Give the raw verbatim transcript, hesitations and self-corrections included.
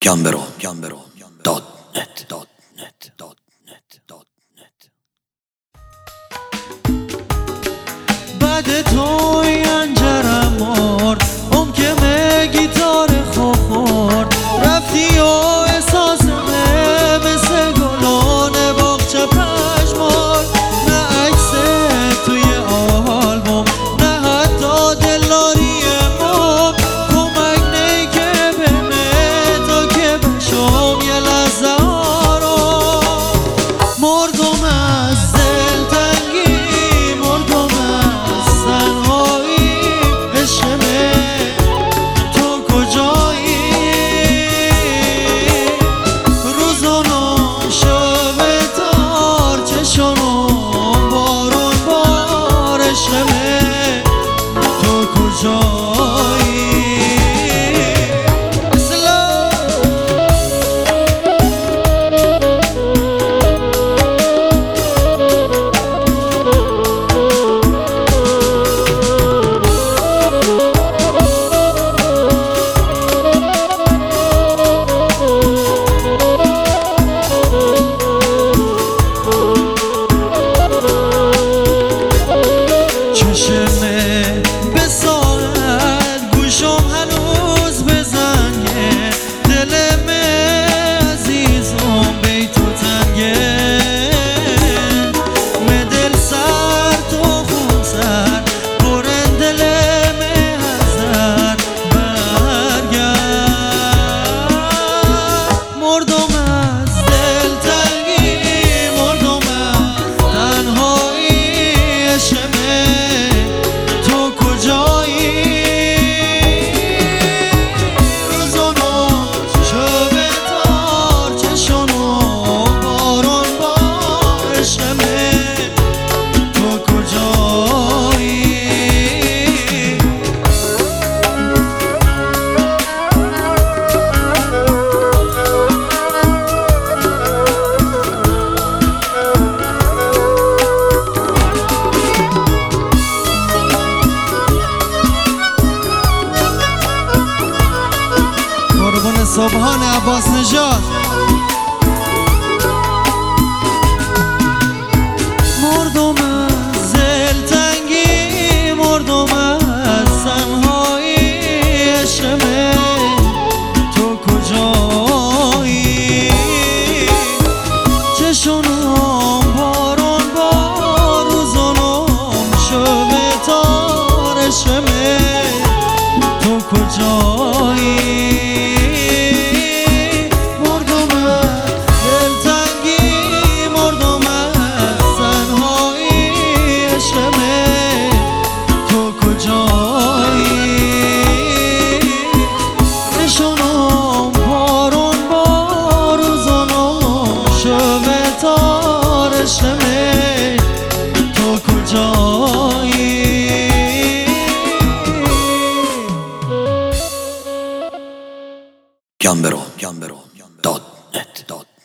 گامبرو گامبرو دات نت دات نت دات نت دات نت. بعد توی انجرم مرد اون که می گیتار خو خورد رفتی و احساسمه مثل گلان باغچه پشمرد. نه عکس توی آلبوم نه حتی دلاری ما کمک نی که بمه تا که بشم یه لحظه آرام. مردم از دلتنگی مردم از تنهایی عشقمه تو کجایی؟ روزانو شب تار چشانو بارون بار عشقمه تو کجایی؟ چشمه به ساعت گوشم هنوز بزنگه دلم عزیزم بی تو تنگه مدل سر تو خون سر برن دلم هزار برگرد. مردم از دلتنگی مردم از تنهایی عشقمه تو کجایی؟ روزانو شب تار چشانو بارون بار عشقمه تو کجایی؟ قربون صبحان عباس نژاد. مردم از دلتنگی مردم از تنهایی عشقمه تو کجایی؟ چشونم بارون بار روزانم شب تار عشقمه تو کجایی؟ عشقمه تو کجایی؟ گامبرو گامبرو دات نت دات